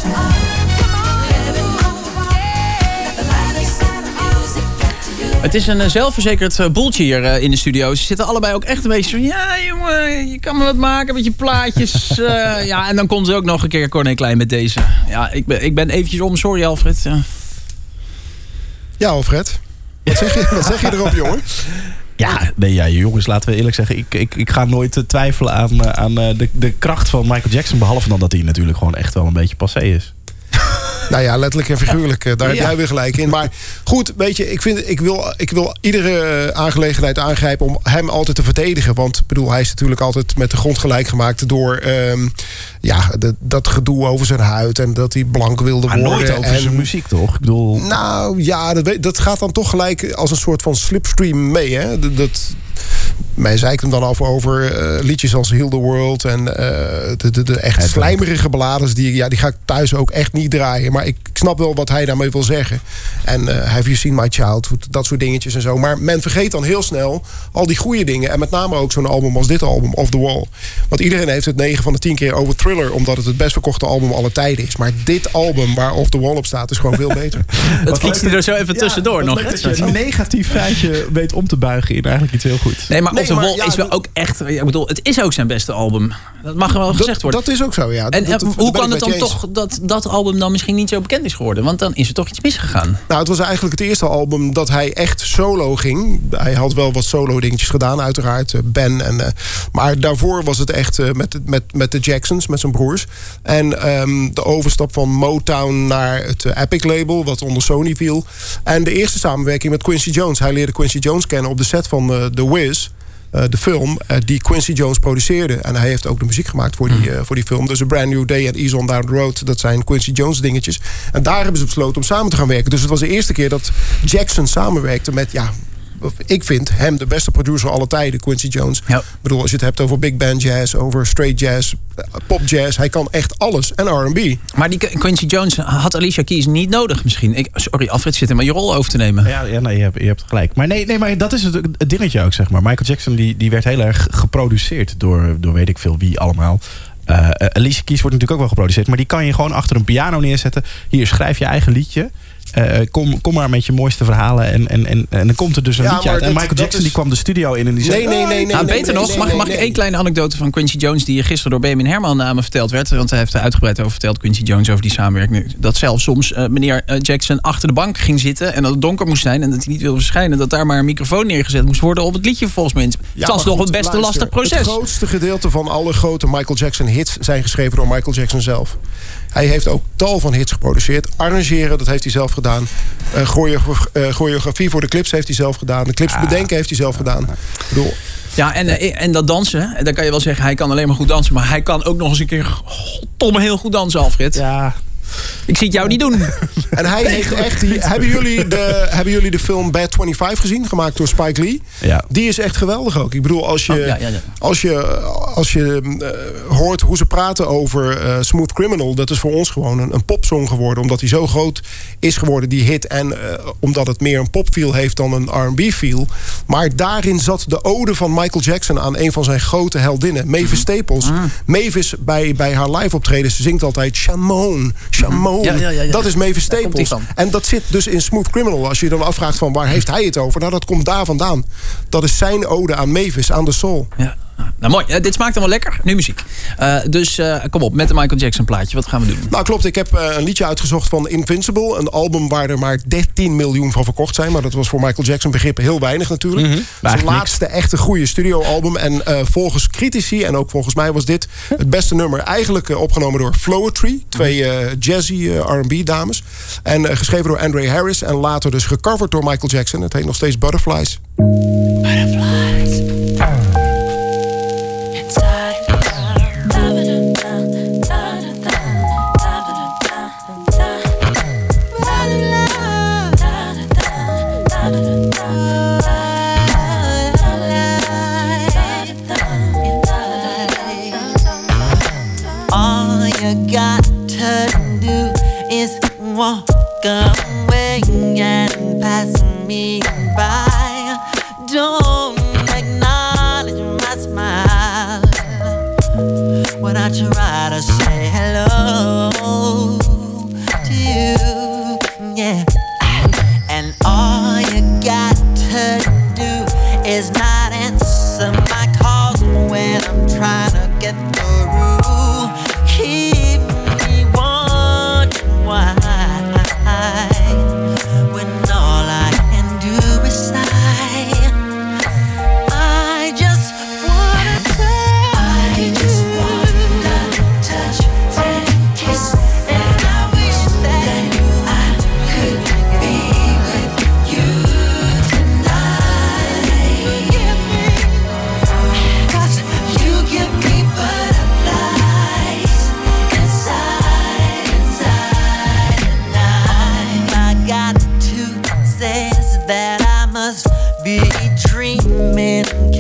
Het is een zelfverzekerd boeltje hier in de studio. Ze zitten allebei ook echt een beetje zo... Ja, jongen, je kan me wat maken, een beetje plaatjes. Ja, en dan komt ze ook nog een keer Corné Klein met deze. Ja, ik ben eventjes om. Sorry, Alfred. Ja, Alfred. Wat zeg je erop, jongen? Ja, nee, ja, jongens, laten we eerlijk zeggen. Ik ga nooit twijfelen aan de kracht van Michael Jackson. Behalve dan dat hij natuurlijk gewoon echt wel een beetje passé is. Nou ja, letterlijk en figuurlijk. Daar heb jij weer gelijk in. Maar goed, weet je, ik wil iedere aangelegenheid aangrijpen om hem altijd te verdedigen. Want bedoel, hij is natuurlijk altijd met de grond gelijk gemaakt door dat gedoe over zijn huid en dat hij blank wilde worden. Maar nooit over zijn muziek, toch? Ik bedoel... Nou ja, dat gaat dan toch gelijk als een soort van slipstream mee. Hè? Mij zei ik hem dan af over liedjes als Heal the World en de echt slijmerige ballades die ga ik thuis ook echt niet draaien. Maar ik snap wel wat hij daarmee wil zeggen. En Have You Seen My Childhood, dat soort dingetjes en zo. Maar men vergeet dan heel snel al die goede dingen. En met name ook zo'n album als dit album, Off the Wall. Want iedereen heeft het 9 van de 10 keer over Thriller, omdat het best verkochte album aller tijden is. Maar dit album waar Off the Wall op staat is gewoon veel beter. Dat fietst hij er zo even tussendoor nog. Dat je een negatief feitje weet om te buigen in eigenlijk iets heel goeds. Nee, maar Off the Wall is wel ook echt... Ik bedoel, het is ook zijn beste album. Dat mag wel gezegd worden. Dat is ook zo, ja. En hoe kan het dan toch dat album dan misschien niet zo bekend is geworden? Want dan is er toch iets misgegaan. Nou, het was eigenlijk het eerste album dat hij echt solo ging. Hij had wel wat solo dingetjes gedaan, uiteraard. Ben maar daarvoor was het echt met de Jacksons, met zijn broers. En de overstap van Motown naar het Epic label, wat onder Sony viel. En de eerste samenwerking met Quincy Jones. Hij leerde Quincy Jones kennen op de set van The Wiz. De film die Quincy Jones produceerde. En hij heeft ook de muziek gemaakt voor die film. Dus A Brand New Day en Ease on Down the Road. Dat zijn Quincy Jones dingetjes. En daar hebben ze besloten om samen te gaan werken. Dus het was de eerste keer dat Jackson samenwerkte met... ik vind hem de beste producer aller tijden, Quincy Jones. Ja. Ik bedoel, als je het hebt over big band jazz, over straight jazz, pop jazz. Hij kan echt alles. En R&B. Maar die Quincy Jones had Alicia Keys niet nodig misschien. Sorry, Alfred zit in maar je rol over te nemen. Ja, nee, je hebt gelijk. Maar nee, maar dat is het dingetje ook, zeg maar. Michael Jackson die werd heel erg geproduceerd door weet ik veel wie allemaal. Alicia Keys wordt natuurlijk ook wel geproduceerd. Maar die kan je gewoon achter een piano neerzetten. Hier, schrijf je eigen liedje. Kom maar met je mooiste verhalen en dan komt er dus een liedje uit. En Michael Jackson die kwam de studio in en die zei... Nee. Beter nog, mag ik één kleine anekdote van Quincy Jones... die gisteren door Benjamin Herman aan me verteld werd. Want hij heeft er uitgebreid over verteld, Quincy Jones, over die samenwerking. Dat zelfs soms meneer Jackson achter de bank ging zitten... en dat het donker moest zijn en dat hij niet wilde verschijnen... dat daar maar een microfoon neergezet moest worden... op het liedje volgens mij. Het was nog een best lastig proces. Het grootste gedeelte van alle grote Michael Jackson hits... zijn geschreven door Michael Jackson zelf. Hij heeft ook tal van hits geproduceerd. Arrangeren, dat heeft hij zelf gedaan. Choreografie voor de clips heeft hij zelf gedaan. De clips bedenken heeft hij zelf gedaan. Ik bedoel... Ja, en dat dansen, dan kan je wel zeggen... hij kan alleen maar goed dansen... maar hij kan ook nog eens een keer heel goed dansen, Alfred. Ja... Ik zie het jou niet doen. En hij heeft echt... Hebben jullie de film Bad 25 gezien? Gemaakt door Spike Lee? Ja. Die is echt geweldig ook. Ik bedoel, als je hoort hoe ze praten over Smooth Criminal... dat is voor ons gewoon een popsong geworden. Omdat hij zo groot is geworden, die hit. En omdat het meer een popfeel heeft dan een R&B feel. Maar daarin zat de ode van Michael Jackson... aan een van zijn grote heldinnen. Mavis Staples. Mavis bij haar live optredens zingt altijd... Shamone. Ja. Dat is Mavis Staples. En dat zit dus in Smooth Criminal. Als je je dan afvraagt van waar heeft hij het over? Nou, dat komt daar vandaan. Dat is zijn ode aan Mavis, aan de soul. Ja. Nou mooi, dit smaakt allemaal lekker. Nu muziek. Dus kom op, met een Michael Jackson plaatje. Wat gaan we doen? Nou klopt, ik heb een liedje uitgezocht van Invincible. Een album waar er maar 13 miljoen van verkocht zijn. Maar dat was voor Michael Jackson begrippen heel weinig natuurlijk. Zijn laatste echte goede studioalbum. En volgens critici, en ook volgens mij was dit het beste nummer. Eigenlijk opgenomen door Floetry. 2 jazzy R&B dames. En geschreven door Andre Harris. En later dus gecoverd door Michael Jackson. Het heet nog steeds Butterflies. Butterflies. All you got to do is walk away and pass me by. Don't acknowledge my smile when I try to say hello. be dreaming